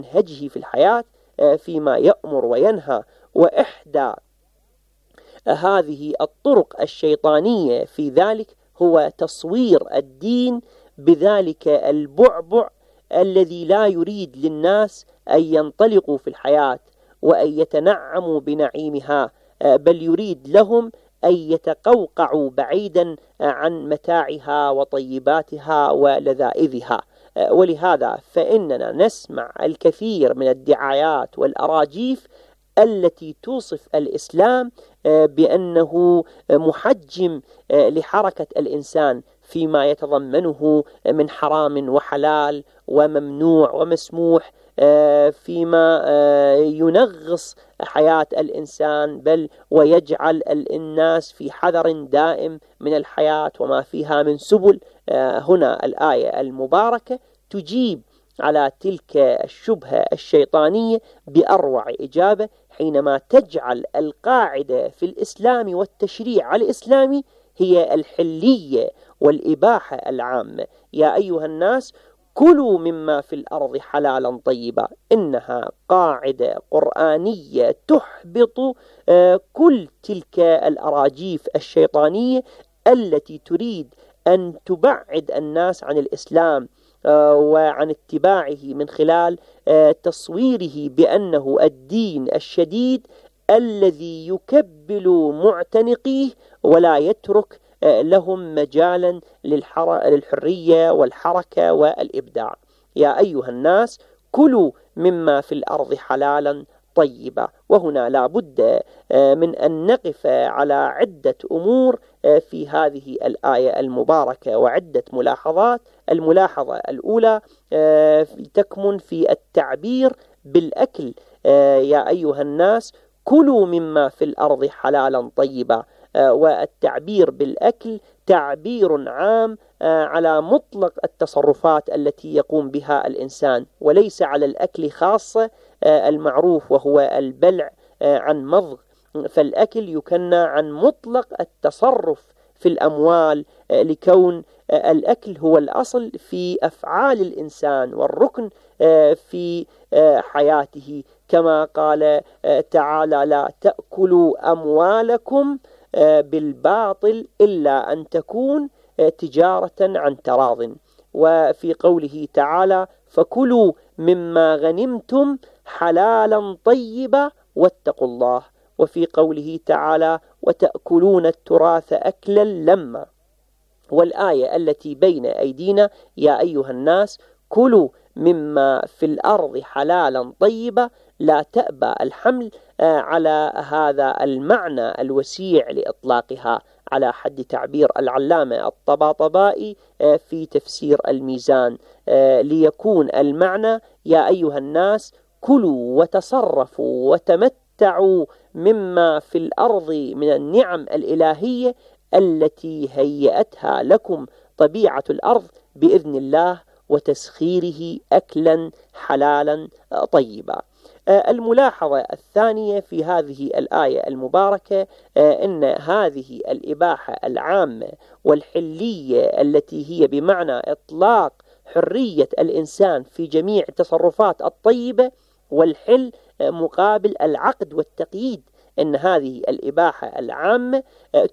منهجه في الحياة فيما يأمر وينهى. وإحدى هذه الطرق الشيطانية في ذلك هو تصوير الدين بذلك البعبع الذي لا يريد للناس أن ينطلقوا في الحياة وأن يتنعموا بنعيمها، بل يريد لهم أن يتقوقعوا بعيدا عن متاعها وطيباتها ولذائذها. ولهذا فإننا نسمع الكثير من الدعايات والأراجيف التي توصف الإسلام بأنه محجم لحركة الإنسان فيما يتضمنه من حرام وحلال وممنوع ومسموح، فيما ينغص حياة الإنسان بل ويجعل الناس في حذر دائم من الحياة وما فيها من سبل. هنا الآية المباركة تجيب على تلك الشبهة الشيطانية بأروع إجابة، حينما تجعل القاعدة في الإسلام والتشريع الإسلامي هي الحلية والإباحة العامة. يا أيها الناس كلوا مما في الأرض حلالا طيبا، إنها قاعدة قرآنية تحبط كل تلك الأراجيف الشيطانية التي تريد أن تبعد الناس عن الإسلام وعن اتباعه من خلال تصويره بأنه الدين الشديد الذي يكبل معتنقيه ولا يترك لهم مجالا للحرية والحركة والإبداع. يا أيها الناس كلوا مما في الأرض حلالا طيبا. وهنا لا بد من أن نقف على عدة أمور في هذه الآية المباركة وعدة ملاحظات. الملاحظة الأولى تكمن في التعبير بالأكل. يا أيها الناس كلوا مما في الأرض حلالا طيبا، والتعبير بالأكل تعبير عام على مطلق التصرفات التي يقوم بها الإنسان، وليس على الأكل خاصة المعروف وهو البلع عن مضغ. فالأكل يكنى عن مطلق التصرف في الأموال، لكون الأكل هو الأصل في أفعال الإنسان والركن في حياته، كما قال تعالى: لا تأكلوا أموالكم بالباطل إلا أن تكون تجارة عن تراض. وفي قوله تعالى: فكلوا مما غنمتم حلالا طيبا واتقوا الله. وفي قوله تعالى: وتأكلون التراث أكلا لما. والآية التي بين أيدينا: يا أيها الناس كلوا مما في الأرض حلالا طيبا، لا تأبى الحمل على هذا المعنى الوسيع لإطلاقها، على حد تعبير العلامة الطباطبائي في تفسير الميزان، ليكون المعنى: يا أيها الناس كلوا وتصرفوا وتمتعوا مما في الأرض من النعم الإلهية التي هيأتها لكم طبيعة الأرض بإذن الله وتسخيره أكلا حلالا طيبا. الملاحظة الثانية في هذه الآية المباركة أن هذه الإباحة العامة والحلية التي هي بمعنى إطلاق حرية الإنسان في جميع التصرفات الطيبة، والحل مقابل العقد والتقييد، أن هذه الإباحة العامة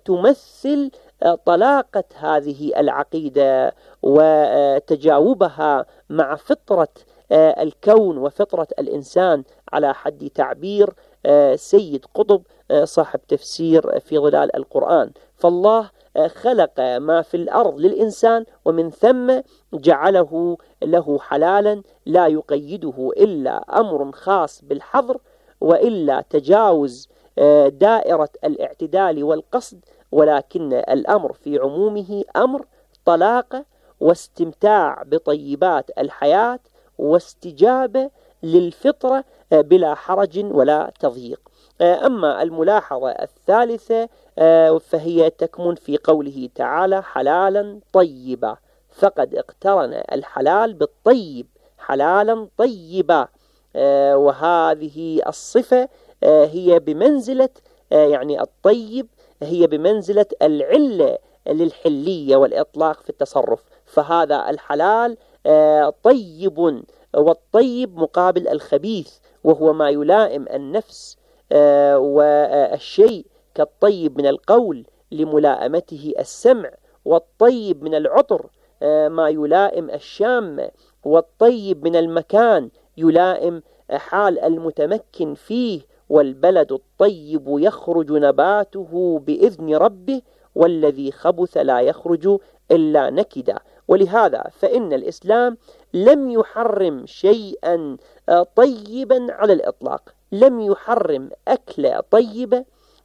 تمثل طلاقة هذه العقيدة وتجاوبها مع فطرة الكون وفطرة الإنسان، على حد تعبير سيد قطب صاحب تفسير في ظلال القرآن. فالله خلق ما في الأرض للإنسان، ومن ثم جعله له حلالا لا يقيده إلا أمر خاص بالحظر، وإلا تجاوز دائرة الاعتدال والقصد، ولكن الأمر في عمومه أمر طلاقة واستمتاع بطيبات الحياة واستجابة للفطرة بلا حرج ولا تضييق. أما الملاحظة الثالثة فهي تكمن في قوله تعالى: حلالا طيبا، فقد اقترن الحلال بالطيب، حلالا طيبا. وهذه الصفة هي بمنزلة يعني الطيب هي بمنزلة العلة للحلية والإطلاق في التصرف. فهذا الحلال طيب والطيب مقابل الخبيث، وهو ما يلائم النفس، والشيء كالطيب من القول لملائمته السمع، والطيب من العطر ما يلائم الشامة، والطيب من المكان يلائم حال المتمكن فيه. والبلد الطيب يخرج نباته بإذن ربه، والذي خبث لا يخرج إلا نكدا. ولهذا فإن الإسلام لم يحرم شيئا طيبا على الإطلاق، لم يحرم أكل طيبة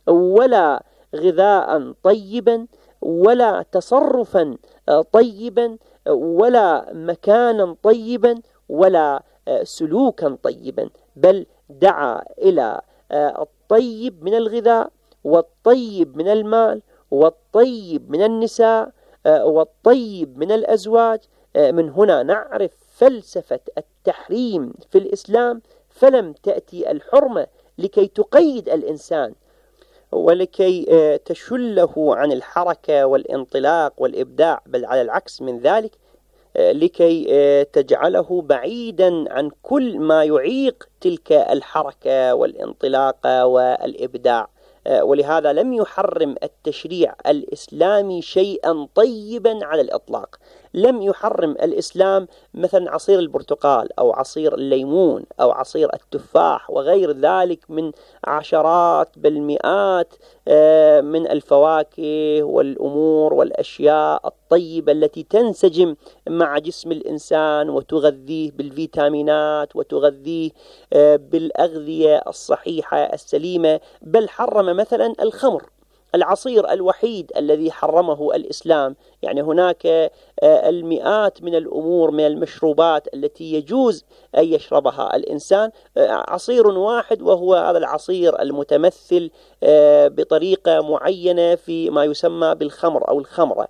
ولا غذاء طيبا ولا تصرفا طيبا ولا مكانا طيبا ولا سلوكا طيبا، بل دعا إلى الطيب من الغذاء والطيب من المال والطيب من النساء والطيب من الأزواج. من هنا نعرف فلسفة التحريم في الإسلام، فلم تأتي الحرمة لكي تقيد الإنسان ولكي تشله عن الحركة والانطلاق والإبداع، بل على العكس من ذلك، لكي تجعله بعيدا عن كل ما يعيق تلك الحركة والانطلاق والإبداع. ولهذا لم يحرم التشريع الإسلامي شيئا طيبا على الإطلاق. لم يحرم الإسلام مثلا عصير البرتقال أو عصير الليمون أو عصير التفاح وغير ذلك من عشرات بل مئات من الفواكه والأمور والأشياء الطيبة التي تنسجم مع جسم الإنسان وتغذيه بالفيتامينات وتغذيه بالأغذية الصحيحة السليمة. بل حرم مثلا الخمر، العصير الوحيد الذي حرمه الإسلام. يعني هناك المئات من الأمور من المشروبات التي يجوز أن يشربها الإنسان، عصير واحد وهو هذا العصير المتمثل بطريقة معينة في ما يسمى بالخمر أو الخمرة.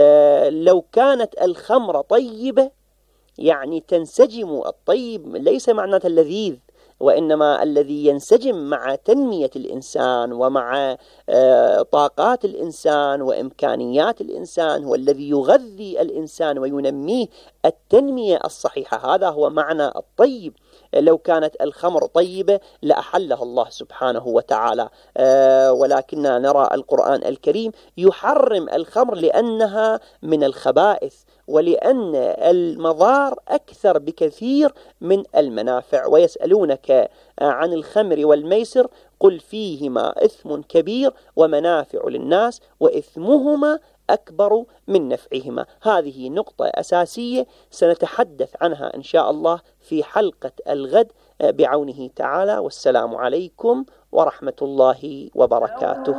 لو كانت الخمرة طيبة يعني تنسجم، الطيب ليس معناته اللذيذ، وإنما الذي ينسجم مع تنمية الإنسان ومع طاقات الإنسان وإمكانيات الإنسان، والذي يغذي الإنسان وينميه التنمية الصحيحة. هذا هو معنى الطيب. لو كانت الخمر طيبة لأحلها الله سبحانه وتعالى، ولكننا نرى القرآن الكريم يحرم الخمر لأنها من الخبائث، ولأن المضار أكثر بكثير من المنافع. ويسألونك عن الخمر والميسر قل فيهما إثم كبير ومنافع للناس وإثمهما أكبر من نفعهما. هذه نقطة أساسية سنتحدث عنها إن شاء الله في حلقة الغد بعونه تعالى. والسلام عليكم ورحمة الله وبركاته.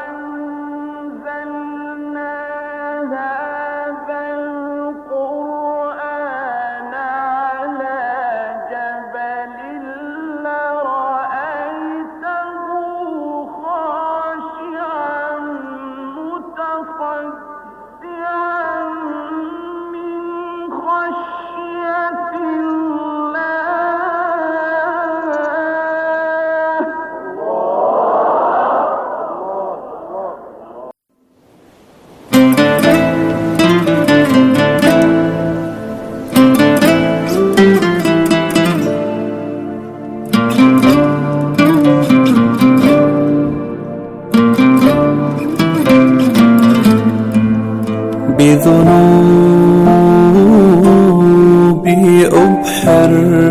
بذنوبي أبحر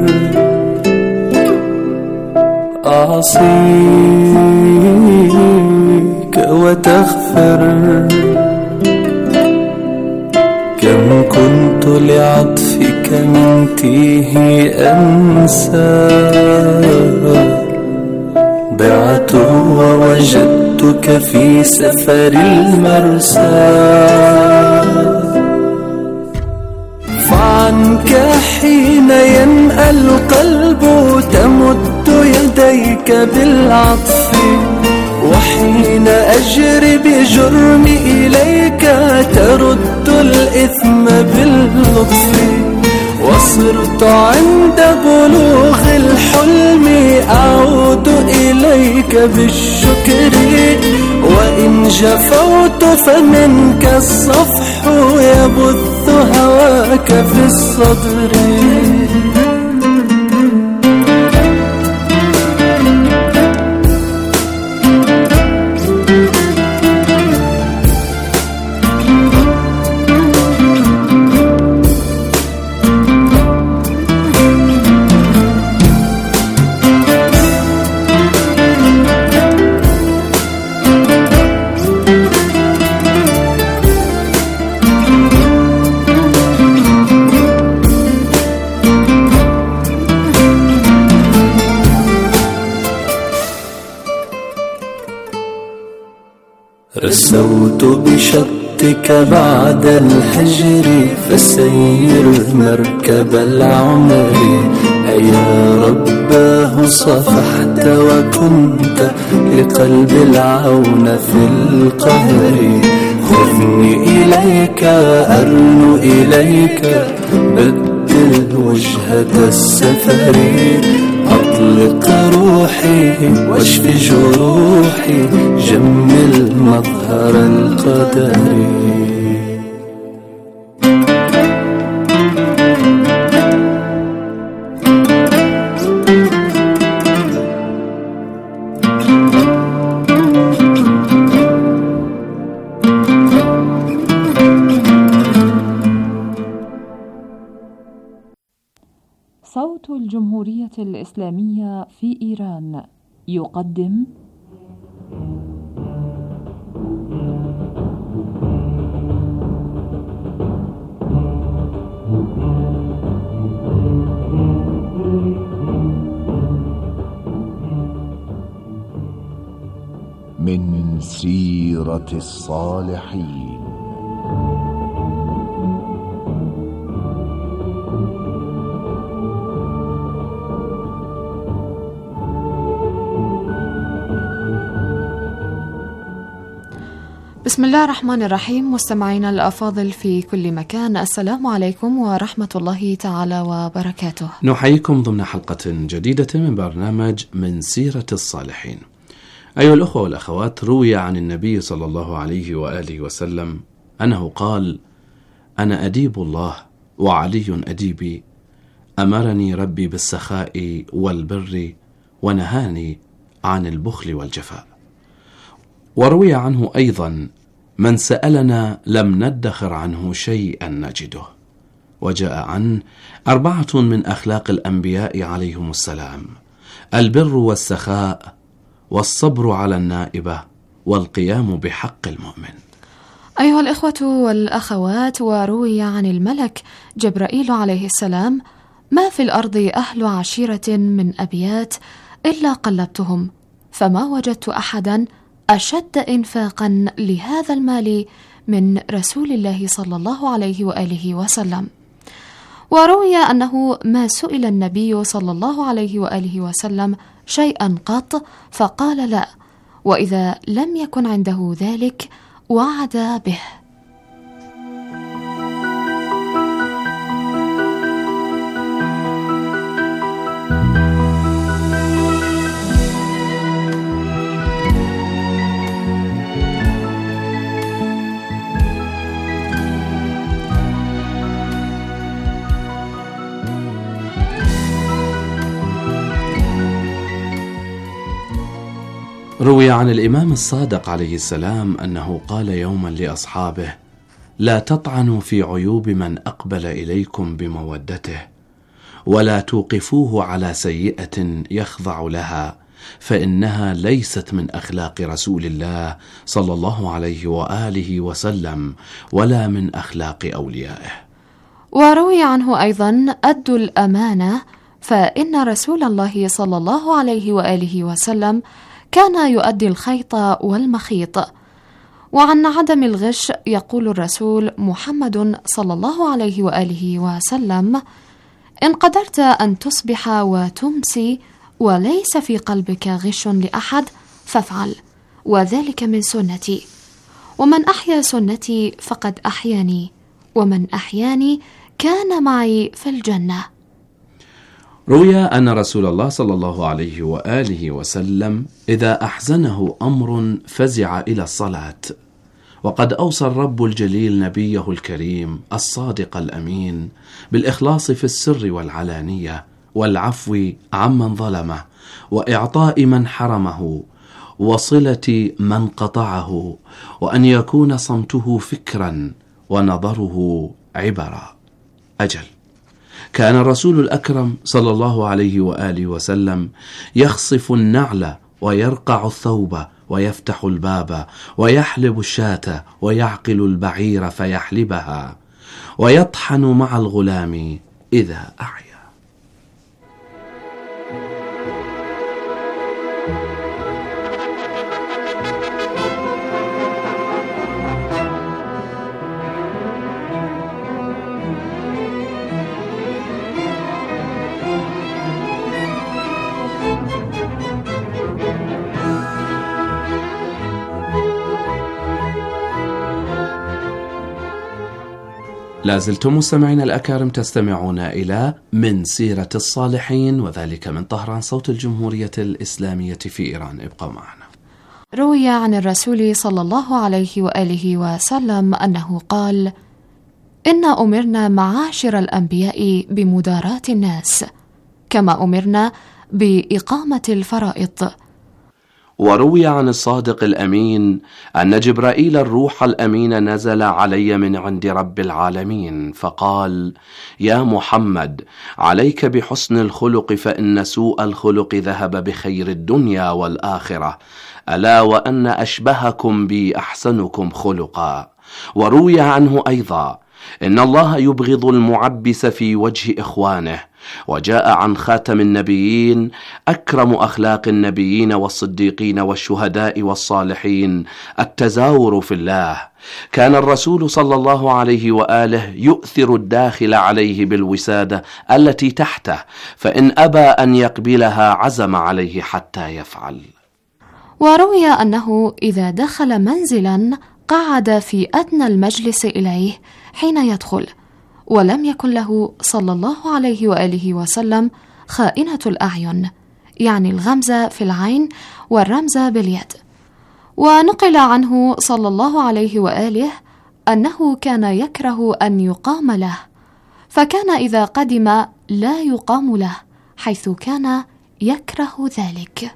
أعصيك وتغفر، كم كنت لعطفك من تيه أنسى، ضعت ووجدتك في سفر المرسى. فعنك حين ينأى القلب تمد يديك بالعطف، وحين أجري بجرمي إليك ترد الإثم باللطف. وصرت عند بلوغ الحلم أعود إليك بالشكر، وإن جفوت فمنك الصفح يبث هواك في الصدر. رسوت بشطك بعد الحجر، فسير مركب العمر. أيا رباه صفحت وكنت لقلب العون في القهر. خذني إليك أرن إليك، بدل وجهة السفر. أطلق روحي واشف جروحي، جمل مظهر القدر. صوت الجمهورية الإسلامية في إيران يقدم من سيرة الصالحين. بسم الله الرحمن الرحيم. مستمعينا الأفاضل في كل مكان، السلام عليكم ورحمة الله تعالى وبركاته. نحييكم ضمن حلقة جديدة من برنامج من سيرة الصالحين. أيها الأخوة والأخوات، روي عن النبي صلى الله عليه وآله وسلم أنه قال: أنا أديب الله وعلي أديبي، أمرني ربي بالسخاء والبر ونهاني عن البخل والجفاء. وروي عنه أيضا: من سألنا لم ندخر عنه شيئا نجده. وجاء عنه 4 من أخلاق الأنبياء عليهم السلام: البر والسخاء، والصبر على النائبة، والقيام بحق المؤمن. أيها الإخوة والأخوات، وروي عن الملك جبرائيل عليه السلام: ما في الأرض أهل عشيرة من أبيات إلا قلبتهم، فما وجدت أحدا أشد إنفاقا لهذا المال من رسول الله صلى الله عليه وآله وسلم. وروي أنه ما سئل النبي صلى الله عليه وآله وسلم شيئا قط فقال لا، وإذا لم يكن عنده ذلك وعد به. روي عن الإمام الصادق عليه السلام أنه قال يوما لأصحابه: لا تطعنوا في عيوب من أقبل إليكم بمودته، ولا توقفوه على سيئة يخضع لها، فإنها ليست من أخلاق رسول الله صلى الله عليه وآله وسلم، ولا من أخلاق أوليائه. وروي عنه أيضا: أدوا الأمانة، فإن رسول الله صلى الله عليه وآله وسلم كان يؤدي الخيط والمخيط. وعن عدم الغش يقول الرسول محمد صلى الله عليه وآله وسلم: إن قدرت أن تصبح وتمسي وليس في قلبك غش لأحد فافعل، وذلك من سنتي، ومن أحيا سنتي فقد أحياني، ومن أحياني كان معي في الجنة. روي أن رسول الله صلى الله عليه وآله وسلم إذا أحزنه أمر فزع إلى الصلاة، وقد أوصى الرب الجليل نبيه الكريم الصادق الأمين بالإخلاص في السر والعلانية، والعفو عمن ظلمه، وإعطاء من حرمه، وصلة من قطعه، وأن يكون صمته فكرا ونظره عبرا. أجل، كان الرسول الأكرم صلى الله عليه وآله وسلم يخصف النعل ويرقع الثوب ويفتح الباب ويحلب الشاة ويعقل البعير فيحلبها، ويطحن مع الغلام إذا أعيا. لازلتم مستمعين الأكارم تستمعون إلى من سيرة الصالحين، وذلك من طهران صوت الجمهورية الإسلامية في إيران. ابقوا معنا. روي عن الرسول صلى الله عليه وآله وسلم أنه قال: إنا أمرنا معاشر الأنبياء بمداراة الناس كما أمرنا بإقامة الفرائض. وروي عن الصادق الأمين أن جبرائيل الروح الأمين نزل علي من عند رب العالمين فقال: يا محمد، عليك بحسن الخلق فإن سوء الخلق ذهب بخير الدنيا والآخرة، ألا وأن أشبهكم بي أحسنكم خلقا. وروي عنه أيضا: إن الله يبغض المعبس في وجه إخوانه. وجاء عن خاتم النبيين: أكرم أخلاق النبيين والصديقين والشهداء والصالحين التزاور في الله. كان الرسول صلى الله عليه وآله يؤثر الداخل عليه بالوسادة التي تحته، فإن أبى أن يقبلها عزم عليه حتى يفعل. وروي أنه إذا دخل منزلا قعد في أدنى المجلس إليه حين يدخل، ولم يكن له صلى الله عليه وآله وسلم خائنة الأعين، يعني الغمزة في العين والرمز باليد. ونقل عنه صلى الله عليه وآله أنه كان يكره أن يقام له، فكان إذا قدم لا يقام له، حيث كان يكره ذلك.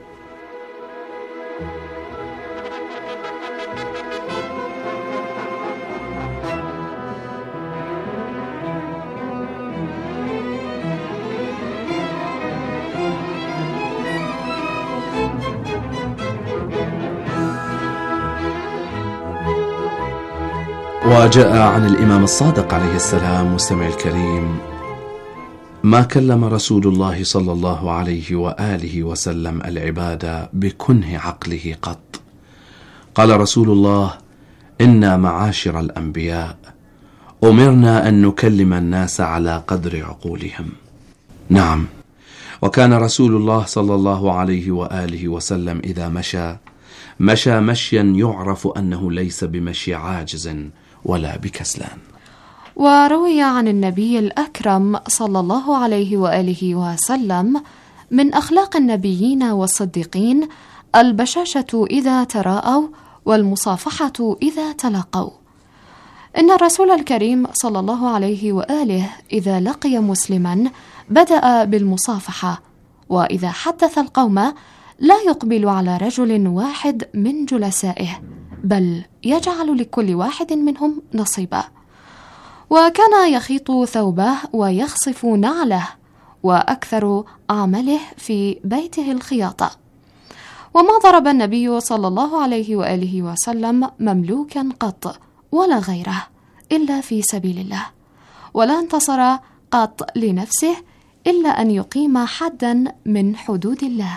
وجاء عن الإمام الصادق عليه السلام مستمع الكريم: ما كلم رسول الله صلى الله عليه وآله وسلم العباد بكنه عقله قط. قال رسول الله: إنا معاشر الأنبياء أمرنا أن نكلم الناس على قدر عقولهم. نعم، وكان رسول الله صلى الله عليه وآله وسلم إذا مشى مشيا يعرف أنه ليس بمشي عاجز ولا بكسلان. وروي عن النبي الأكرم صلى الله عليه وآله وسلم: من أخلاق النبيين والصديقين البشاشة إذا تراءوا والمصافحة إذا تلاقوا. إن الرسول الكريم صلى الله عليه وآله إذا لقي مسلما بدأ بالمصافحة، وإذا حدث القوم لا يقبل على رجل واحد من جلسائه، بل يجعل لكل واحد منهم نصيبا. وكان يخيط ثوبه ويخصف نعله، وأكثر عمله في بيته الخياطة. وما ضرب النبي صلى الله عليه وآله وسلم مملوكا قط ولا غيره إلا في سبيل الله، ولا انتصر قط لنفسه إلا أن يقيم حدا من حدود الله.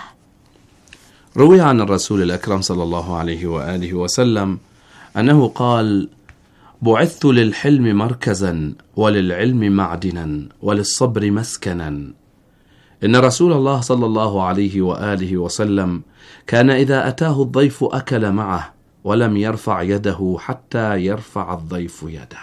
روي عن الرسول الأكرم صلى الله عليه وآله وسلم أنه قال: بعثت للحلم مركزا وللعلم معدنا وللصبر مسكنا. إن رسول الله صلى الله عليه وآله وسلم كان إذا أتاه الضيف أكل معه، ولم يرفع يده حتى يرفع الضيف يده.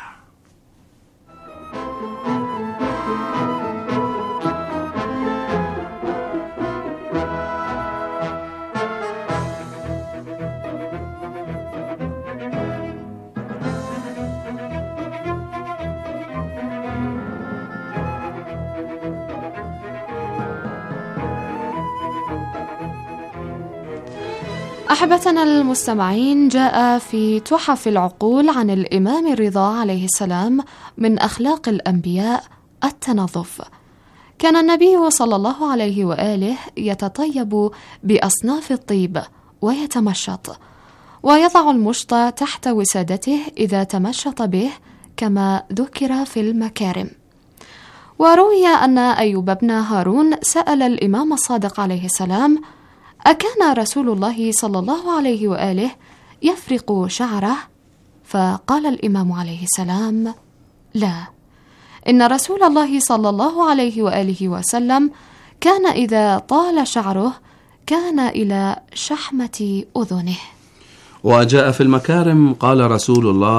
أحبتنا المستمعين، جاء في تحف العقول عن الإمام الرضا عليه السلام من أخلاق الأنبياء التنظف. كان النبي صلى الله عليه وآله يتطيب بأصناف الطيب ويتمشط، ويضع المشط تحت وسادته إذا تمشط به كما ذكر في المكارم. وروي أن أيوب بن هارون سأل الإمام الصادق عليه السلام: أكان رسول الله صلى الله عليه وآله يفرق شعره؟ فقال الإمام عليه السلام: لا، إن رسول الله صلى الله عليه وآله وسلم كان إذا طال شعره كان إلى شحمة أذنه. وجاء في المكارم: قال رسول الله: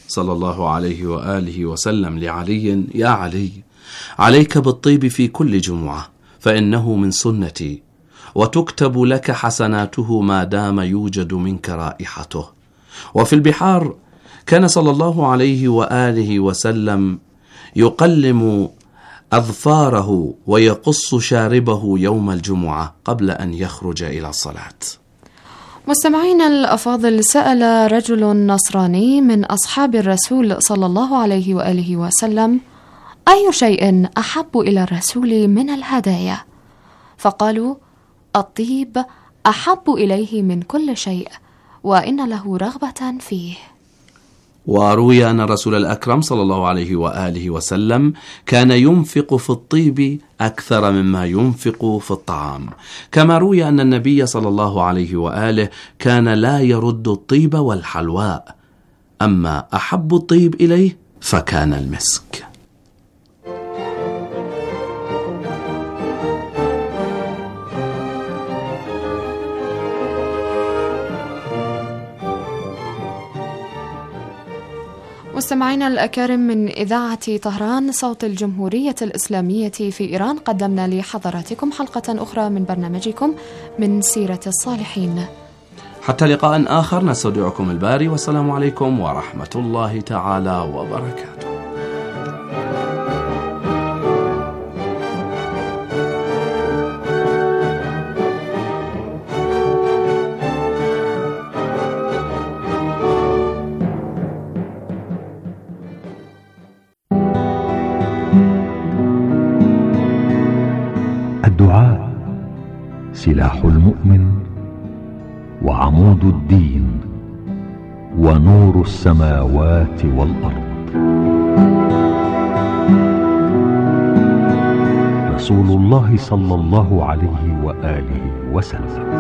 صلى الله عليه وآله وسلم لعلي: يا علي، عليك بالطيب في كل جمعة، فإنه من سنتي، وتكتب لك حسناته ما دام يوجد منك رائحته. وفي البحار كان صلى الله عليه وآله وسلم يقلم أظفاره ويقص شاربه يوم الجمعة قبل أن يخرج إلى الصلاة. مستمعين الأفاضل، سأل رجل نصراني من أصحاب الرسول صلى الله عليه وآله وسلم: أي شيء أحب إلى الرسول من الهدايا؟ فقالوا: الطيب أحب إليه من كل شيء، وإن له رغبة فيه. وروي أن الرسول الأكرم صلى الله عليه وآله وسلم كان ينفق في الطيب أكثر مما ينفق في الطعام، كما روي أن النبي صلى الله عليه وآله كان لا يرد الطيب والحلواء، أما أحب الطيب إليه فكان المسك. مستمعينا الأكارم، من إذاعة طهران صوت الجمهورية الإسلامية في إيران، قدمنا لحضراتكم حلقة أخرى من برنامجكم من سيرة الصالحين. حتى لقاء آخر، نستودعكم الباري، والسلام عليكم ورحمة الله تعالى وبركاته. الدعاء سلاح المؤمن وعمود الدين ونور السماوات والأرض. رسول الله صلى الله عليه وآله وسلم.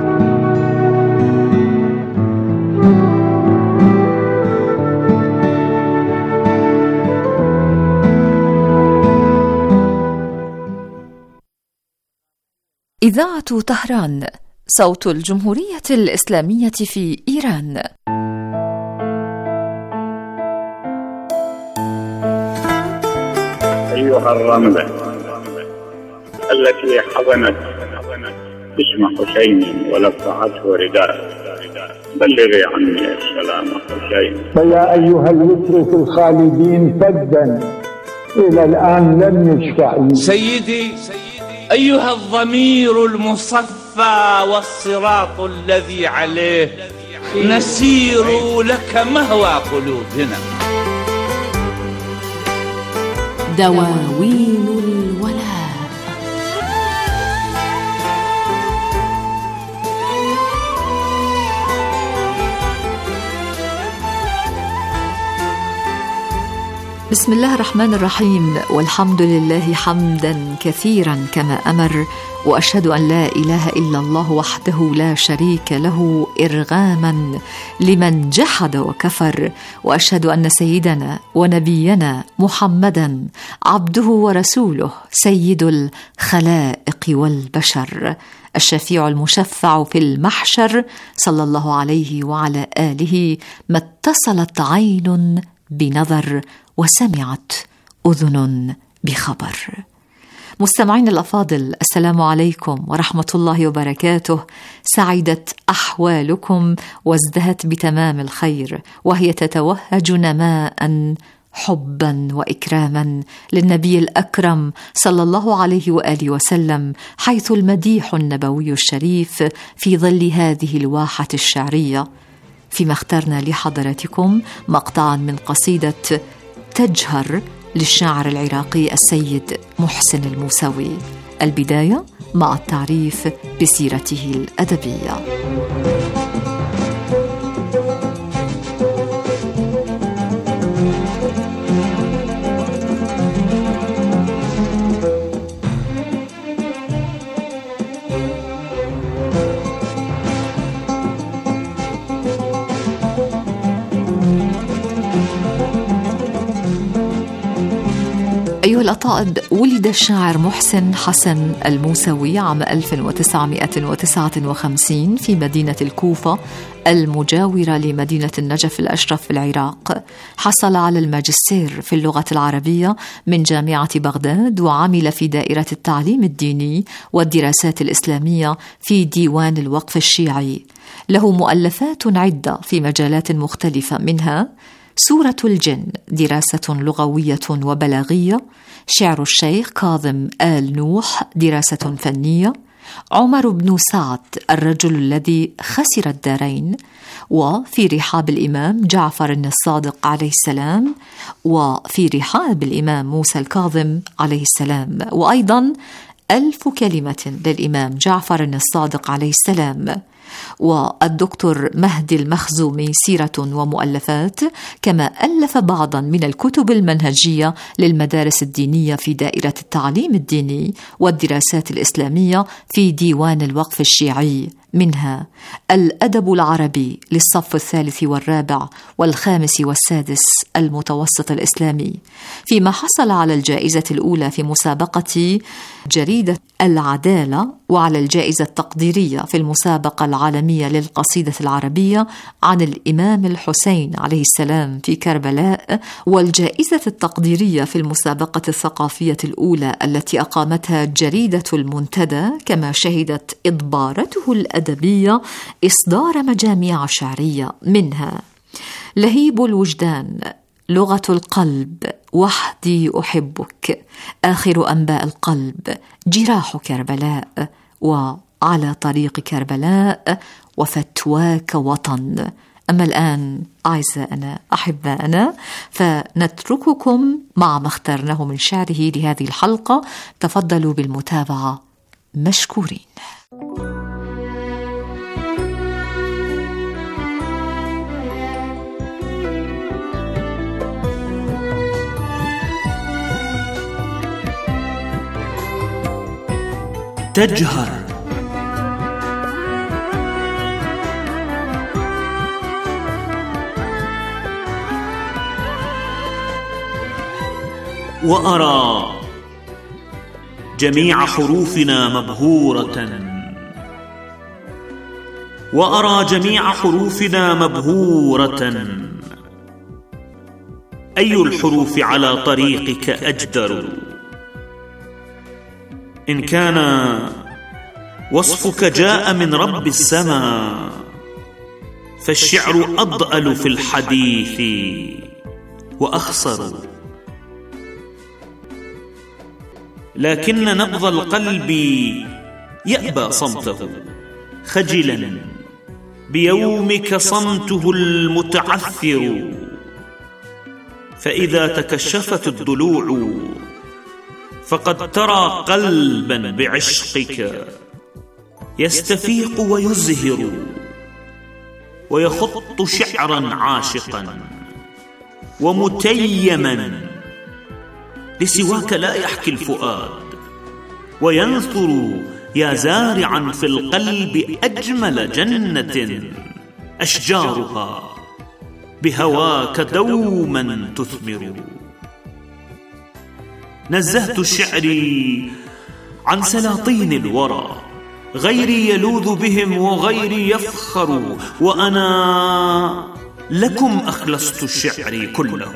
إذاعة طهران صوت الجمهورية الإسلامية في إيران. أيها الرملة التي حضنت اسم حسين ولفعته رداء، بلغي عني السلام حسين. فيا أيها اليسر في الخالدين فدا إلى الآن لم يشفع. سيدي أيها الضمير المصفى والصراط الذي عليه نسير لك مهوى قلوبنا. دواوين الولاء. بسم الله الرحمن الرحيم، والحمد لله حمدا كثيرا كما أمر، وأشهد أن لا إله إلا الله وحده لا شريك له إرغاما لمن جحد وكفر، وأشهد أن سيدنا ونبينا محمدا عبده ورسوله سيد الخلائق والبشر، الشفيع المشفع في المحشر، صلى الله عليه وعلى آله ما اتصلت عين بنظر وسمعت أذن بخبر. مستمعين الأفاضل، السلام عليكم ورحمة الله وبركاته. سعدت أحوالكم وازدهت بتمام الخير، وهي تتوهج نماء حبا وإكراما للنبي الأكرم صلى الله عليه وآله وسلم، حيث المديح النبوي الشريف في ظل هذه الواحة الشعرية، فيما اخترنا لحضراتكم مقطعا من قصيدة تجهر للشاعر العراقي السيد محسن الموسوي. البداية مع التعريف بسيرته الأدبية. أيها الأطائب ولد الشاعر محسن حسن الموسوي عام 1959 في مدينة الكوفة المجاورة لمدينة النجف الأشرف في العراق. حصل على الماجستير في اللغة العربية من جامعة بغداد، وعمل في دائرة التعليم الديني والدراسات الإسلامية في ديوان الوقف الشيعي. له مؤلفات عدة في مجالات مختلفة، منها سورة الجن دراسة لغوية وبلاغية، شعر الشيخ كاظم آل نوح دراسة فنية، عمر بن سعد الرجل الذي خسر الدارين، وفي رحاب الإمام جعفر الصادق عليه السلام، وفي رحاب الإمام موسى الكاظم عليه السلام، وأيضا 1000 كلمة للإمام جعفر الصادق عليه السلام. والدكتور مهدي المخزومي سيرة ومؤلفات، كما ألف بعضا من الكتب المنهجية للمدارس الدينية في دائرة التعليم الديني والدراسات الإسلامية في ديوان الوقف الشيعي، منها الأدب العربي للصف الثالث والرابع والخامس والسادس المتوسط الإسلامي، فيما حصل على الجائزة الأولى في مسابقة جريدة العدالة، وعلى الجائزة التقديرية في المسابقة العالمية للقصيدة العربية عن الإمام الحسين عليه السلام في كربلاء، والجائزة التقديرية في المسابقة الثقافية الأولى التي أقامتها جريدة المنتدى، كما شهدت إضبارته الأدبية إصدار مجاميع شعرية، منها لهيب الوجدان، لغة القلب، وحدي أحبك، آخر أنباء القلب، جراح كربلاء، وعلى طريق كربلاء، وفتواك وطن. أما الآن أعزائنا أحبائنا، فنترككم مع ما اخترناه من شعره لهذه الحلقة. تفضلوا بالمتابعة مشكورين. تجهر وأرى جميع حروفنا مبهورة، وأرى جميع حروفنا مبهورة، أي الحروف على طريقك أجدر؟ إن كان وصفك جاء من رب السماء، فالشعر أضأل في الحديث وأخصر، لكن نبض القلب يأبى صمته، خجلا بيومك صمته المتعثر، فإذا تكشفت الضلوع فقد ترى قلبا بعشقك يستفيق ويزهر، ويخط شعرا عاشقا ومتيما، لسواك لا يحكي الفؤاد، وينثر يا زارعا في القلب أجمل جنة أشجارها بهواك دوما تثمر. نزهت شعري عن سلاطين الورى، غيري يلوذ بهم وغيري يفخر، وأنا لكم أخلصت شعري كله،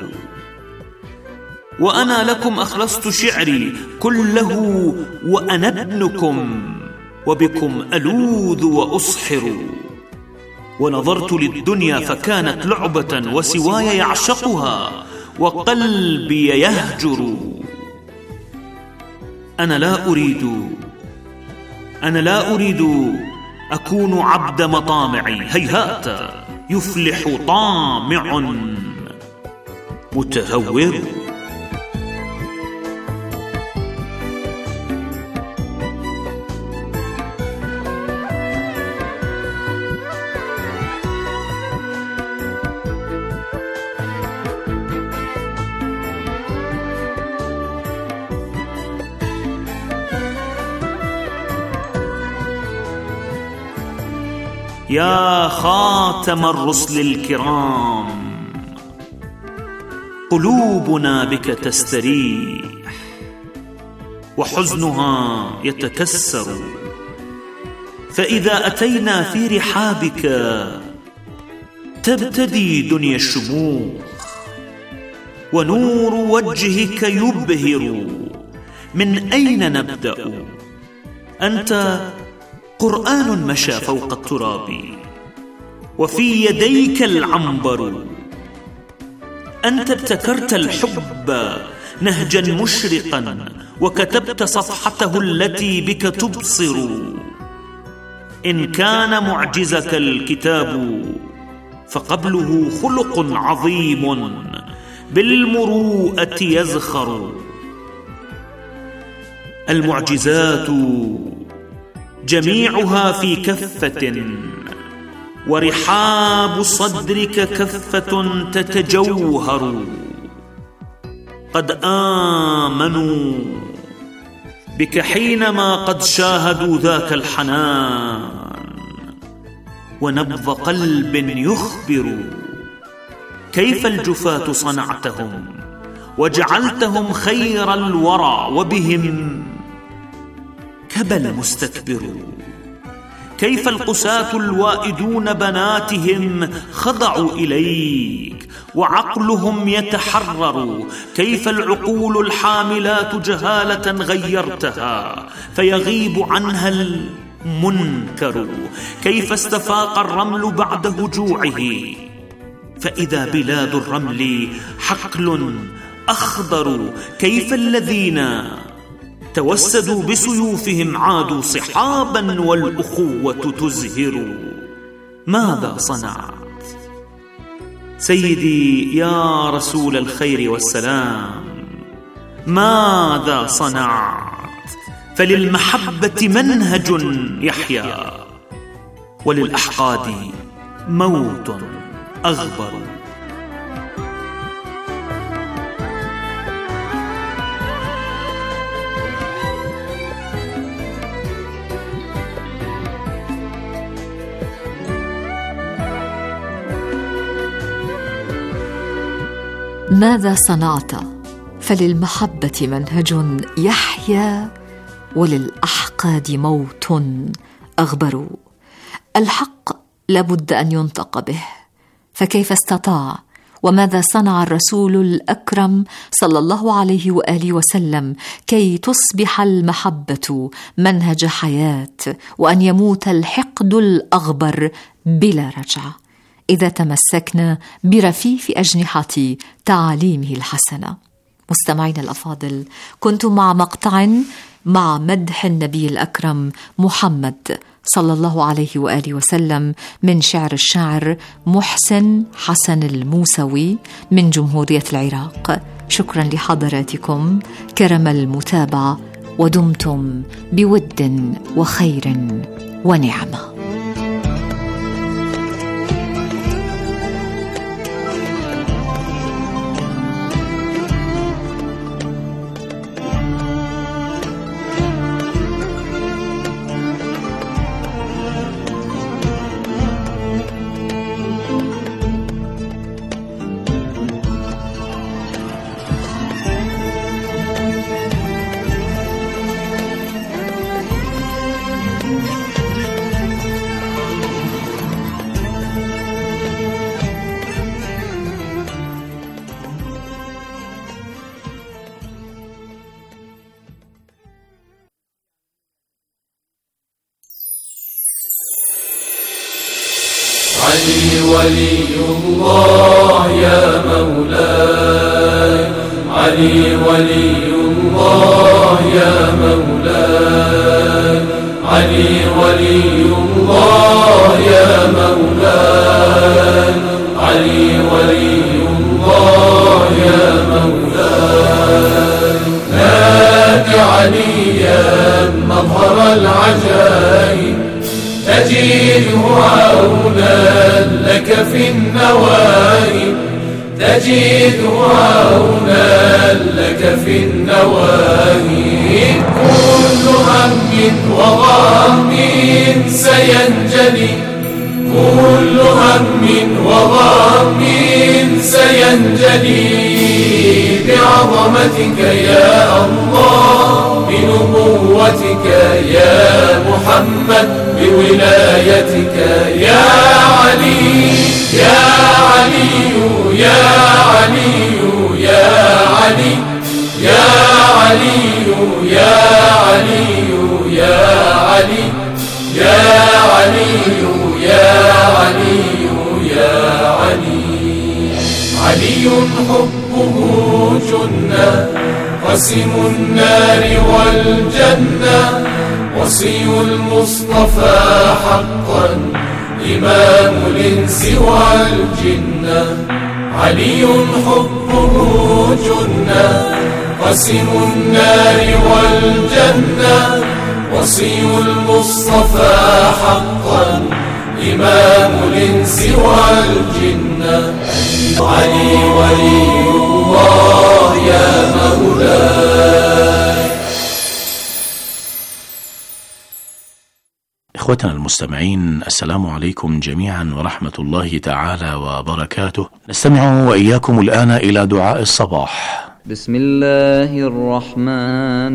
وأنا لكم أخلصت شعري كله، وأنا ابنكم وبكم ألوذ وأصحر. ونظرت للدنيا فكانت لعبة، وسواي يعشقها وقلبي يهجر. أنا لا أريد أكون عبد مطامعي، هيهات يفلح طامع متهور. يا خاتم الرسل الكرام، قلوبنا بك تستريح، وحزنها يتكسر. فإذا أتينا في رحابك تبتدي دنيا الشموخ، ونور وجهك يبهر. من أين نبدأ؟ أنت قرآن مشى فوق التراب، وفي يديك العنبر. أنت ابتكرت الحب نهجا مشرقا، وكتبت صفحته التي بك تبصر. إن كان معجزك الكتاب فقبله خلق عظيم بالمروءة يزخر. المعجزات جميعها في كفة، ورحاب صدرك كفة تتجوهر. قد آمنوا بك حينما قد شاهدوا ذاك الحنان، ونبض قلب يخبر كيف الجفاة صنعتهم وجعلتهم خير الورى، وبهم كبى المستكبر. كيف القساة الوائدون بناتهم خضعوا إليك وعقلهم يتحرر. كيف العقول الحاملات جهالة غيرتها فيغيب عنها المنكر. كيف استفاق الرمل بعد هجوعه فإذا بلاد الرمل حقل أخضر. كيف الذين توسدوا بسيوفهم عادوا صحابا والأخوة تزهر. ماذا صنعت سيدي يا رسول الخير والسلام؟ ماذا صنعت؟ فللمحبة منهج يحيا، وللأحقاد موت أغبر. ماذا صنعت؟ فللمحبة منهج يحيا، وللأحقاد موت أغبر. الحق لابد أن ينطق به، فكيف استطاع؟ وماذا صنع الرسول الأكرم صلى الله عليه وآله وسلم كي تصبح المحبة منهج حياة، وأن يموت الحقد الأغبر بلا رجعة إذا تمسكنا برفيف أجنحة تعاليمه الحسنة؟ مستمعين الأفاضل، كنتم مع مقطع مع مدح النبي الأكرم محمد صلى الله عليه وآله وسلم من شعر الشاعر محسن حسن الموسوي من جمهورية العراق. شكرا لحضراتكم، كرم المتابعة، ودمتم بود وخير ونعمة. علي ولي الله يا مولاي، علي ولي الله يا مولاي، علي ولي الله يا مولاي، علي ولي الله يا مولاي. نادي عليا مظهر العجائب، تجده عونا لك في النوائب، تجده عونا لك في النوائب. كل هم وغم سينجلي، كل هم وغم سينجلي بعظمتك يا الله، بنبوتك يا محمد، بولايتك يا علي، يا علي يا علي يا علي، يا علي يا علي يا علي، يا علي يا علي يا علي. علي حبه جنة، قسم النار والجنة، وصي المصطفى حقا، إمام الإنس والجنة. علي حبه جنة، قسم النار والجنة، وصي المصطفى حقا، إمام الإنس والجنة. علي ولي الله يا مولاي. إخوتنا المستمعين، السلام عليكم جميعا ورحمة الله تعالى وبركاته. نستمع وإياكم الآن إلى دعاء الصباح. بسم الله الرحمن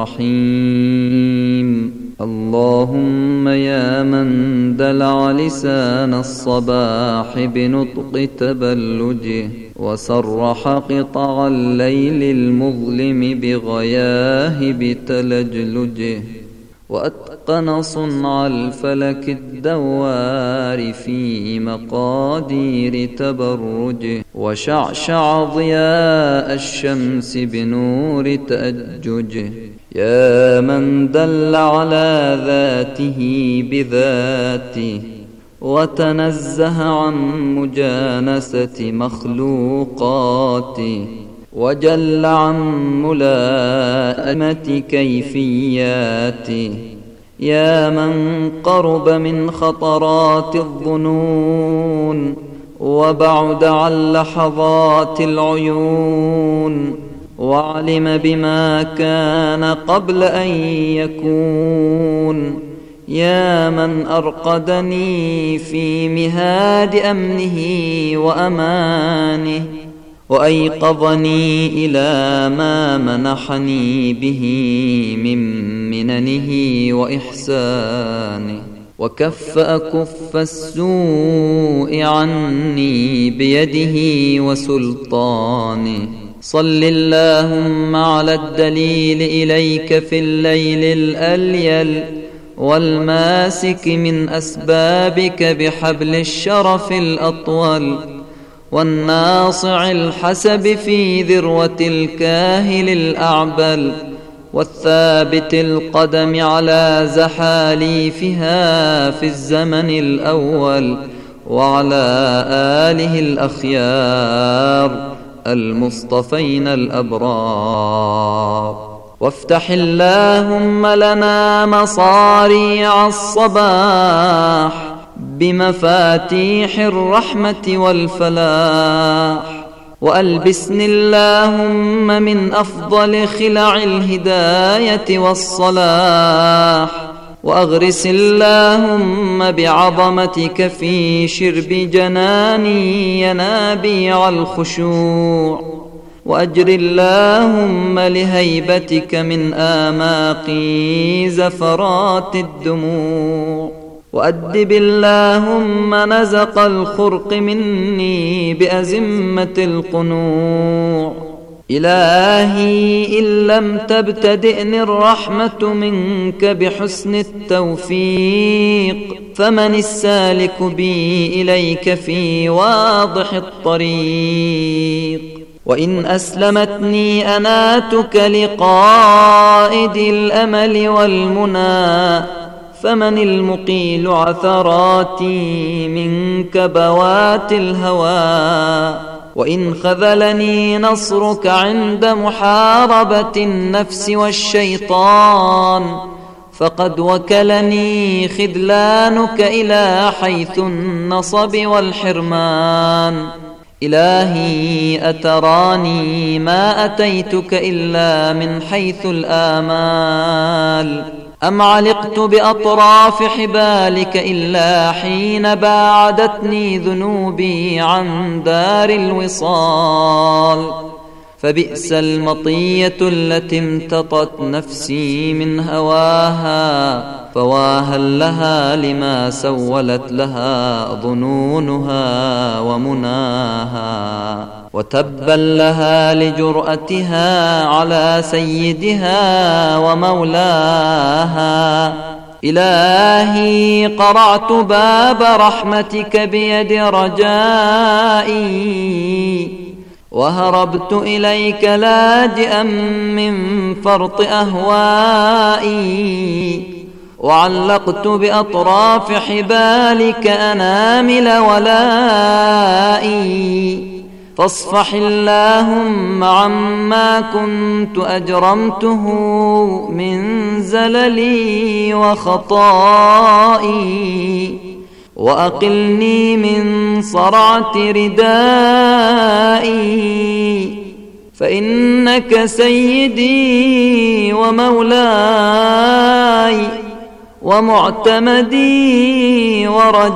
الرحيم. اللهم يا من دلع لسان الصباح بنطق تبلجه، وسرح قطع الليل المظلم بغياهب تلجلجه، وأتقن صنع الفلك الدوار في مقادير تبرجه، وشعشع ضياء الشمس بنور تأججه. يا من دل على ذاته بذاته، وتنزه عن مجانسة مخلوقاته، وجل عن ملائمة كيفياته. يا من قرب من خطرات الظنون، وبعد عن لحظات العيون، وعلم بما كان قبل أن يكون. يا من أرقدني في مهاد أمنه وأمانه، وأيقظني إلى ما منحني به من مننه وإحسانه، وكف أكف السوء عني بيده وسلطانه. صل اللهم على الدليل إليك في الليل الأليل، والماسك من أسبابك بحبل الشرف الأطول، والناصع الحسب في ذروة الكاهل الأعبل، والثابت القدم على زحاليفها في الزمن الأول، وعلى آله الأخيار المصطفين الأبرار. وافتح اللهم لنا مصاريع الصباح بمفاتيح الرحمة والفلاح، وألبسني اللهم من أفضل خلع الهداية والصلاح، وأغرس اللهم بعظمتك في شرب جناني ينابيع الخشوع، وأجر اللهم لهيبتك من آماقي زفرات الدموع، وأدب اللهم نزق الخرق مني بأزمة القنوع. إلهي إن لم تبتدئني الرحمة منك بحسن التوفيق، فمن السالك بي إليك في واضح الطريق. وإن أسلمتني أناتك لقائد الأمل والمنى، فمن المقيل عثراتي من كبوات الهوى. وإن خذلني نصرك عند محاربة النفس والشيطان، فقد وكلني خذلانك إلى حيث النصب والحرمان. إلهي أتراني ما أتيتك إلا من حيث الآمال، أم علقت بأطراف حبالك إلا حين باعدتني ذنوبي عن دار الوصال. فبئس المطية التي امتطت نفسي من هواها، فواهل لها لما سولت لها ظنونها ومناها، وتبا لها لجرأتها على سيدها ومولاها. إلهي قرعت باب رحمتك بيد رجائي، وهربت إليك لاجئا من فرط أهوائي، وعلقت بأطراف حبالك أنامل ولائي. فاصفح اللهم عما كنت أجرمته من زللي وخطائي، وأقلني من صرعة ردائي، فإنك سيدي ومولاي ومعتمدي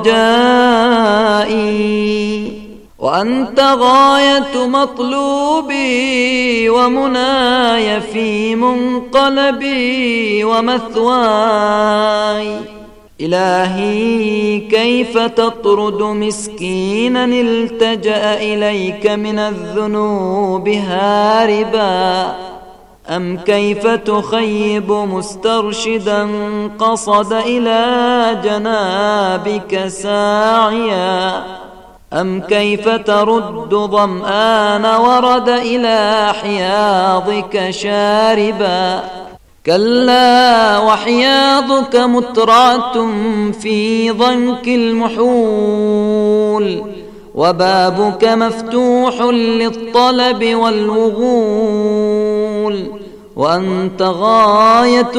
ورجائي، وأنت غاية مطلوبي ومناي في منقلبي ومثواي. إلهي كيف تطرد مسكينا التجأ إليك من الذنوب هاربا، أم كيف تخيب مسترشدا قصد إلى جنابك ساعيا، أم كيف ترد ظمآن ورد إلى حياضك شاربا. كلا وحياضك مترعة في ضنك المحول، وبابك مفتوح للطلب والوغول، وأنت غاية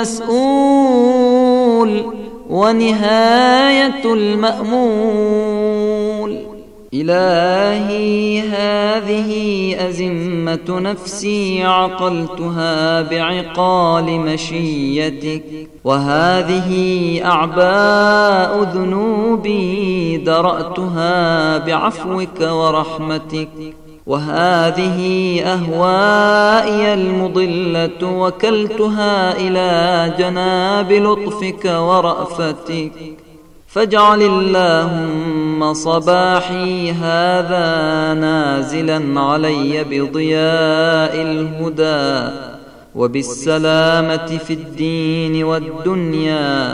المسؤول ونهاية المأمول. إلهي هذه أزمة نفسي عقلتها بعقال مشيتك، وهذه أعباء ذنوبي درأتها بعفوك ورحمتك، وهذه أهوائي المضلة وكلتها إلى جناب لطفك ورأفتك. فاجعل اللهم صباحي هذا نازلا علي بضياء الهدى وبالسلامة في الدين والدنيا،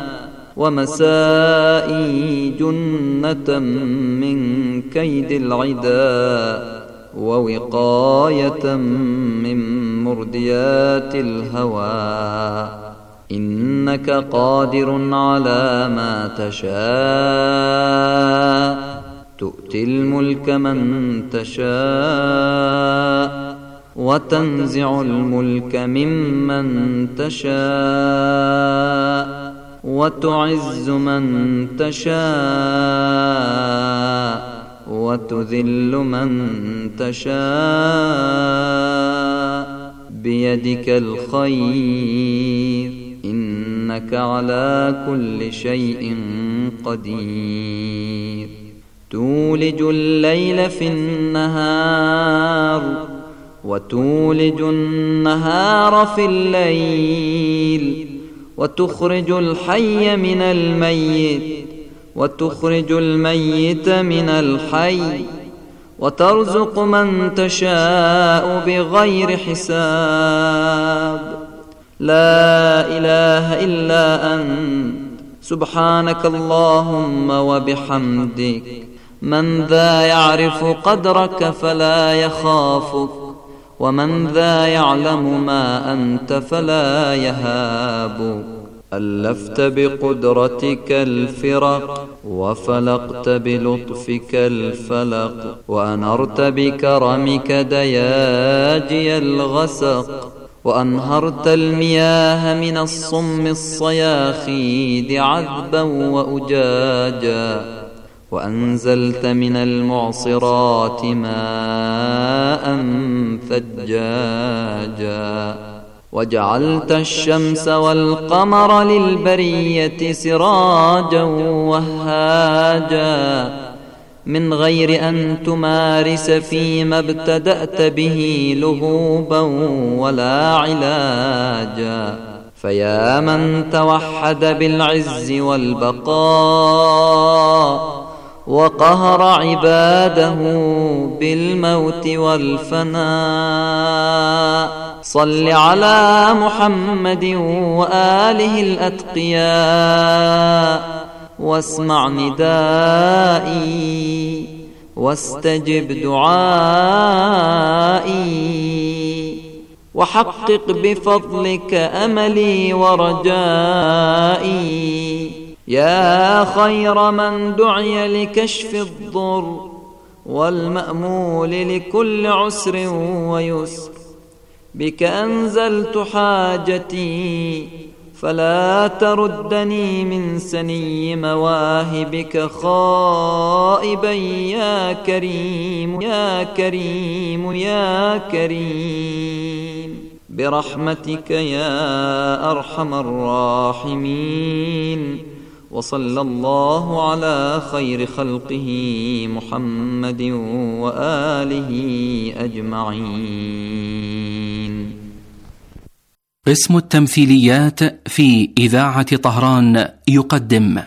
ومسائي جنة من كيد العدا، ووقاية من مرديات الهوى. إنك قادر على ما تشاء، تؤتي الملك من تشاء، وتنزع الملك ممن تشاء، وتعز من تشاء، وتذل من تشاء، بيدك الخير، إنك على كل شيء قدير. تولج الليل في النهار، وتولج النهار في الليل، وتخرج الحي من الميت، وتخرج الميت من الحي، وترزق من تشاء بغير حساب. لا إله إلا أنت سبحانك اللهم وبحمدك. من ذا يعرف قدرك فلا يخافك، ومن ذا يعلم ما أنت فلا يهابك. ألفت بقدرتك الفرق، وفلقت بلطفك الفلق، وأنرت بكرمك دياجي الغسق، وأنهرت المياه من الصم الصياخيد عذبا وأجاجا، وأنزلت من المعصرات ماء ثجاجا، وجعلت الشمس والقمر للبرية سراجا وهاجا، من غير أن تمارس فيما ابتدأت به لهوبا ولا علاجا. فيا من توحد بالعز والبقاء وقهر عباده بالموت والفناء، صل على محمد وآله الأتقياء واسمع ندائي واستجب دعائي، وحقق بفضلك أملي ورجائي. يا خير من دعي لكشف الضر والمأمول لكل عسر ويسر، بك أنزلت حاجتي فلا تردني من سني مواهبك خائبا يا كريم يا كريم يا كريم، برحمتك يا أرحم الراحمين. وصلى الله على خير خلقه محمد وآله أجمعين. قسم التمثيليات في إذاعة طهران يقدم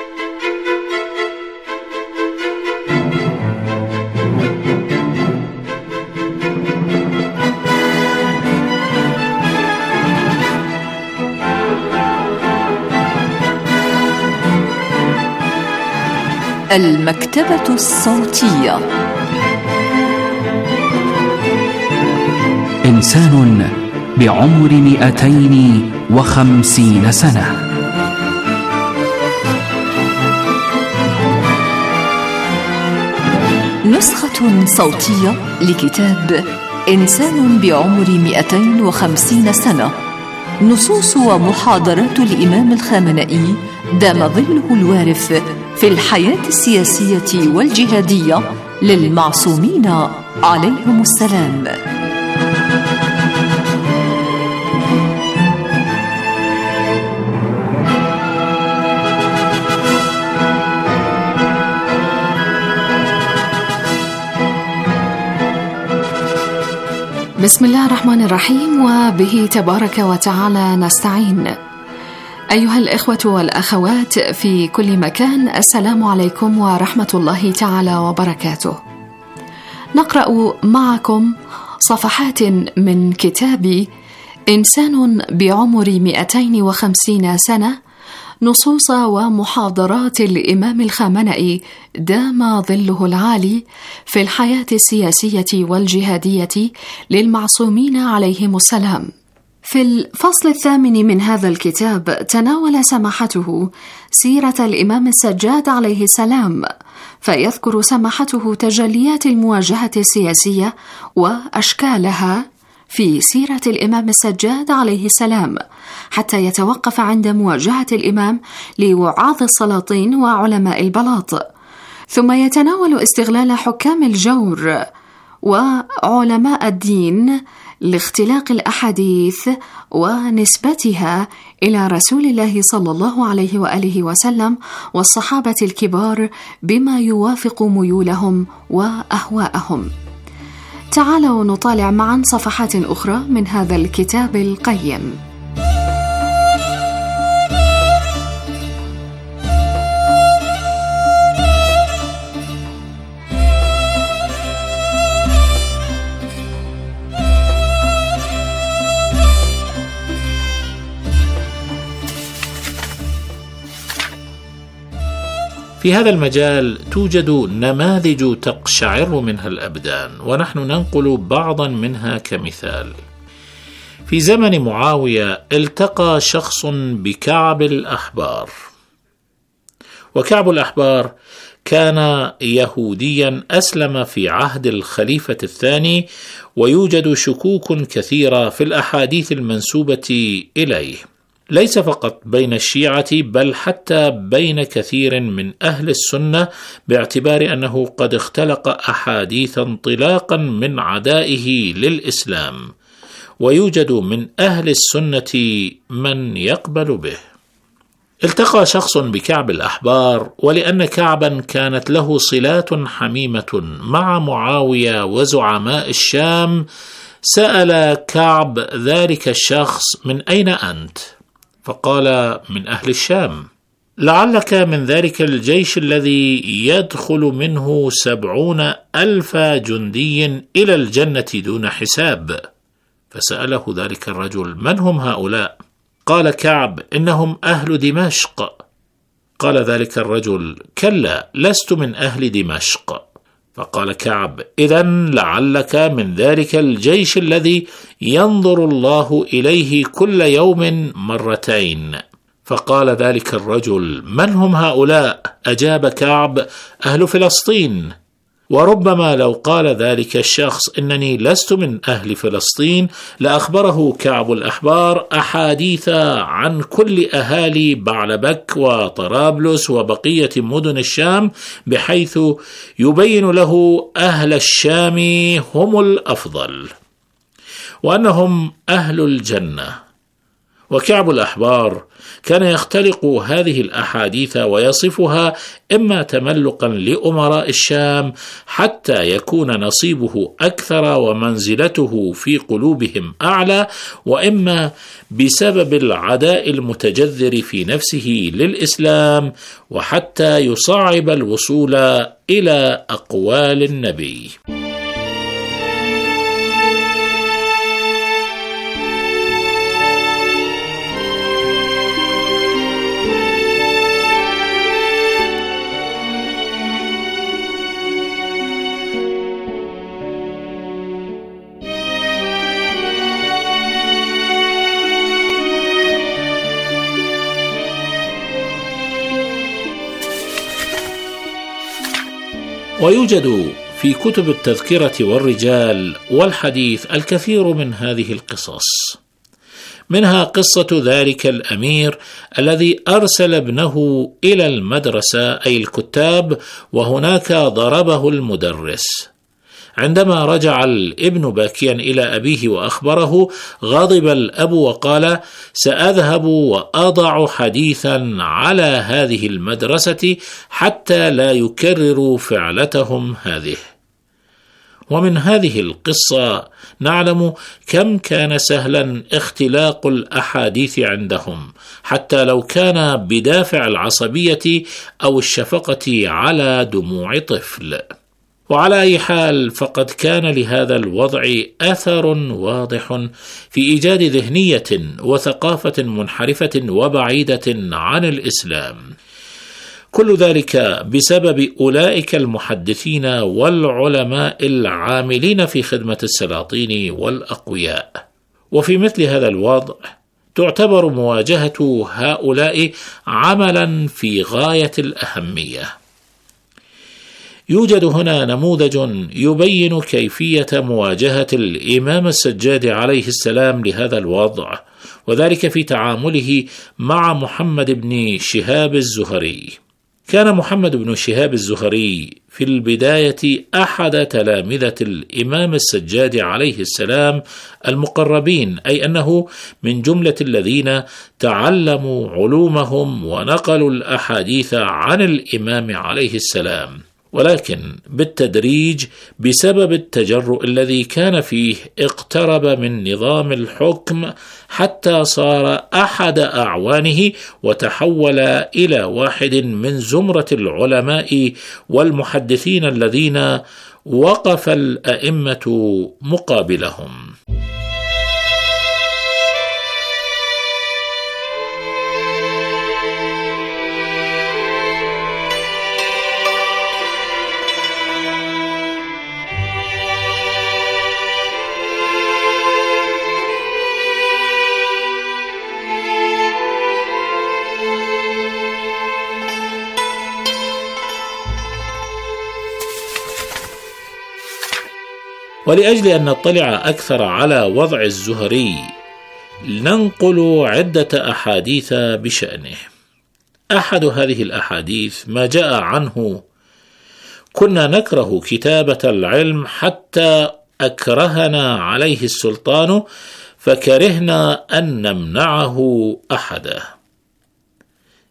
المكتبة الصوتية. إنسان بعمر 250 سنة. نسخة صوتية لكتاب إنسان بعمر 250 سنة، نصوص ومحاضرات الإمام الخامنئي دام ظله الوارف في الحياة السياسية والجهادية للمعصومين عليهم السلام. بسم الله الرحمن الرحيم، وبه تبارك وتعالى نستعين. أيها الإخوة والأخوات في كل مكان، السلام عليكم ورحمة الله تعالى وبركاته. نقرأ معكم صفحات من كتاب إنسان بعمر 250 سنة، نصوص ومحاضرات الإمام الخامنئي دام ظله العالي في الحياة السياسية والجهادية للمعصومين عليهم السلام. في الفصل 8 من هذا الكتاب تناول سماحته سيرة الإمام السجاد عليه السلام، فيذكر سماحته تجليات المواجهة السياسية وأشكالها في سيرة الإمام السجاد عليه السلام، حتى يتوقف عند مواجهة الإمام لوعاظ السلاطين وعلماء البلاط، ثم يتناول استغلال حكام الجور وعلماء الدين لاختلاق الأحاديث ونسبتها إلى رسول الله صلى الله عليه وآله وسلم والصحابة الكبار بما يوافق ميولهم وأهواءهم. تعالوا نطالع معا صفحات أخرى من هذا الكتاب القيم. في هذا المجال توجد نماذج تقشعر منها الأبدان، ونحن ننقل بعضا منها كمثال. في زمن معاوية التقى شخص بكعب الأحبار، وكعب الأحبار كان يهوديا أسلم في عهد الخليفة الثاني، ويوجد شكوك كثيرة في الأحاديث المنسوبة إليه، ليس فقط بين الشيعة بل حتى بين كثير من أهل السنة، باعتبار أنه قد اختلق أحاديث انطلاقا من عدائه للإسلام، ويوجد من أهل السنة من يقبل به. التقى شخص بكعب الأحبار، ولأن كعبا كانت له صلات حميمة مع معاوية وزعماء الشام، سأل كعب ذلك الشخص: من أين أنت؟ فقال: من أهل الشام. لعلك من ذلك الجيش الذي يدخل منه 70,000 جندي إلى الجنة دون حساب. فسأله ذلك الرجل: من هم هؤلاء؟ قال كعب: إنهم أهل دمشق. قال ذلك الرجل: كلا، لست من أهل دمشق. فقال كعب: إذن لعلك من ذلك الجيش الذي ينظر الله إليه كل يوم مرتين. فقال ذلك الرجل: من هم هؤلاء؟ أجاب كعب: أهل فلسطين. وربما لو قال ذلك الشخص إنني لست من أهل فلسطين لأخبره كعب الأحبار أحاديث عن كل أهالي بعلبك وطرابلس وبقية مدن الشام، بحيث يبين له أهل الشام هم الأفضل وأنهم أهل الجنة. وكعب الأحبار كان يختلق هذه الأحاديث ويصفها إما تملقا لأمراء الشام حتى يكون نصيبه أكثر ومنزلته في قلوبهم أعلى، وإما بسبب العداء المتجذر في نفسه للإسلام، وحتى يصعب الوصول إلى أقوال النبي. ويوجد في كتب التذكرة والرجال والحديث الكثير من هذه القصص، منها قصة ذلك الأمير الذي أرسل ابنه إلى المدرسة أي الكتاب، وهناك ضربه المدرس. عندما رجع الابن باكيا إلى أبيه وأخبره، غضب الأب وقال: سأذهب وأضع حديثا على هذه المدرسة حتى لا يكرروا فعلتهم هذه. ومن هذه القصة نعلم كم كان سهلا اختلاق الأحاديث عندهم، حتى لو كان بدافع العصبية أو الشفقة على دموع طفل. وعلى أي حال، فقد كان لهذا الوضع أثر واضح في إيجاد ذهنية وثقافة منحرفة وبعيدة عن الإسلام، كل ذلك بسبب أولئك المحدثين والعلماء العاملين في خدمة السلاطين والأقوياء. وفي مثل هذا الوضع تعتبر مواجهة هؤلاء عملا في غاية الأهمية. يوجد هنا نموذج يبين كيفية مواجهة الإمام السجاد عليه السلام لهذا الوضع، وذلك في تعامله مع محمد بن شهاب الزهري. كان محمد بن شهاب الزهري في البداية أحد تلامذة الإمام السجاد عليه السلام المقربين، أي أنه من جملة الذين تعلموا علومهم ونقلوا الأحاديث عن الإمام عليه السلام. ولكن بالتدريج بسبب التجرؤ الذي كان فيه اقترب من نظام الحكم حتى صار أحد أعوانه، وتحول إلى واحد من زمرة العلماء والمحدثين الذين وقف الأئمة مقابلهم. ولأجل أن نطلع أكثر على وضع الزهري ننقل عدة أحاديث بشأنه. أحد هذه الأحاديث ما جاء عنه: كنا نكره كتابة العلم حتى أكرهنا عليه السلطان فكرهنا أن نمنعه أحدا.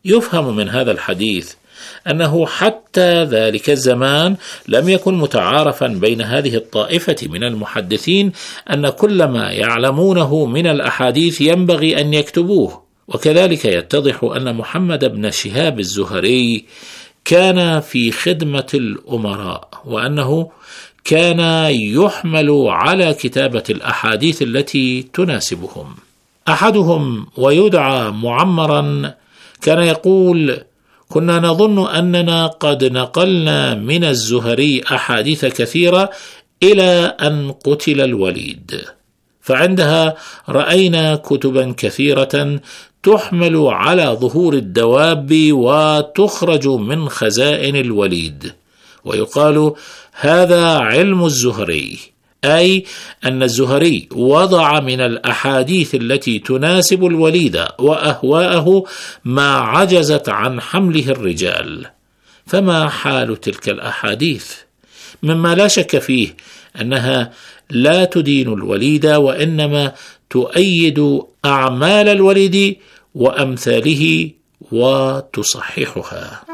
يفهم من هذا الحديث أنه حتى ذلك الزمان لم يكن متعارفا بين هذه الطائفة من المحدثين أن كل ما يعلمونه من الأحاديث ينبغي أن يكتبوه. وكذلك يتضح أن محمد بن شهاب الزهري كان في خدمة الأمراء، وأنه كان يحمل على كتابة الأحاديث التي تناسبهم. أحدهم ويدعى معمرا كان يقول: كنا نظن أننا قد نقلنا من الزهري أحاديث كثيرة إلى أن قتل الوليد، فعندها رأينا كتبا كثيرة تحمل على ظهور الدواب وتخرج من خزائن الوليد، ويقال هذا علم الزهري، أي أن الزهري وضع من الأحاديث التي تناسب الوليد وأهواءه ما عجزت عن حمله الرجال. فما حال تلك الأحاديث؟ مما لا شك فيه أنها لا تدين الوليد، وإنما تؤيد أعمال الوليد وأمثاله وتصححها.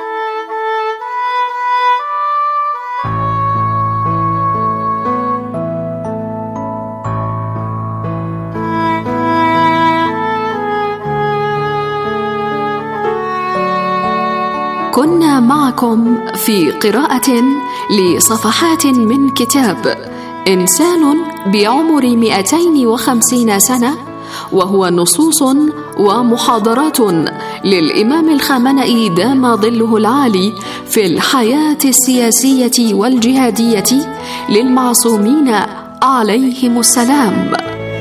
كنا معكم في قراءة لصفحات من كتاب إنسان بعمر 250 سنة، وهو نصوص ومحاضرات للإمام الخامنئي دام ظله العالي في الحياة السياسية والجهادية للمعصومين عليهم السلام.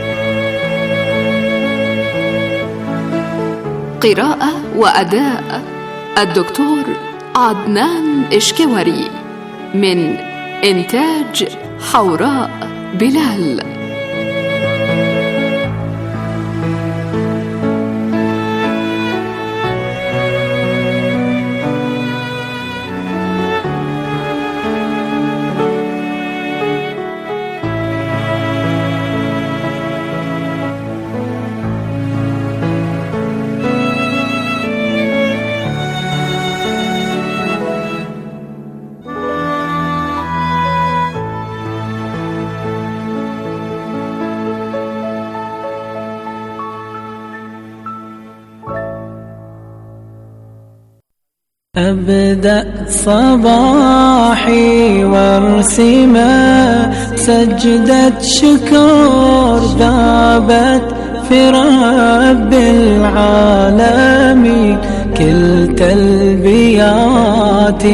قراءة وأداء الدكتور عدنان إشكوري، من إنتاج حوراء بلال. أبدأ صباحي وارسمه سجدة شكر ذابت في رب العالمين، كل تلبيات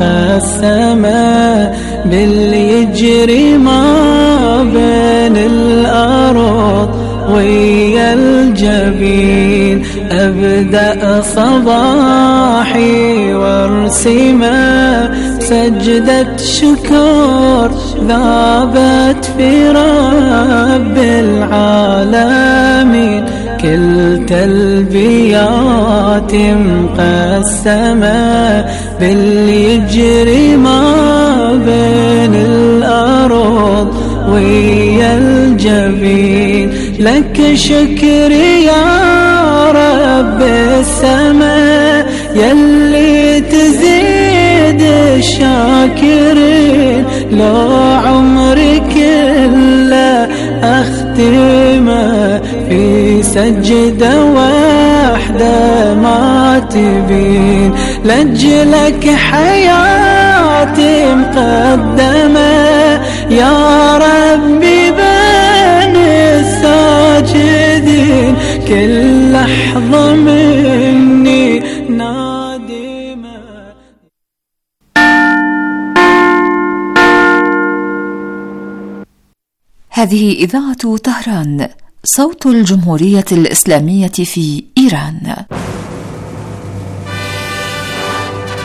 مقسمة باللي يجري ما بين الأرض ويا الجبين. أبدأ صباحي وارسمه سجدة شكر ذابت في رب العالمين، كل تلبيات مقسمة باللي يجري ما بين الأرض ويا الجبين. لك شكري يا رب السماء يلي تزيد الشاكرين، لو عمري كله أختمه في سجدة واحدة ما تبين. لأجلك حياتي مقدمة يا ربي بين الساجدين، كل لحظة مني نادمة. هذه إذاعة طهران، صوت الجمهورية الإسلامية في إيران.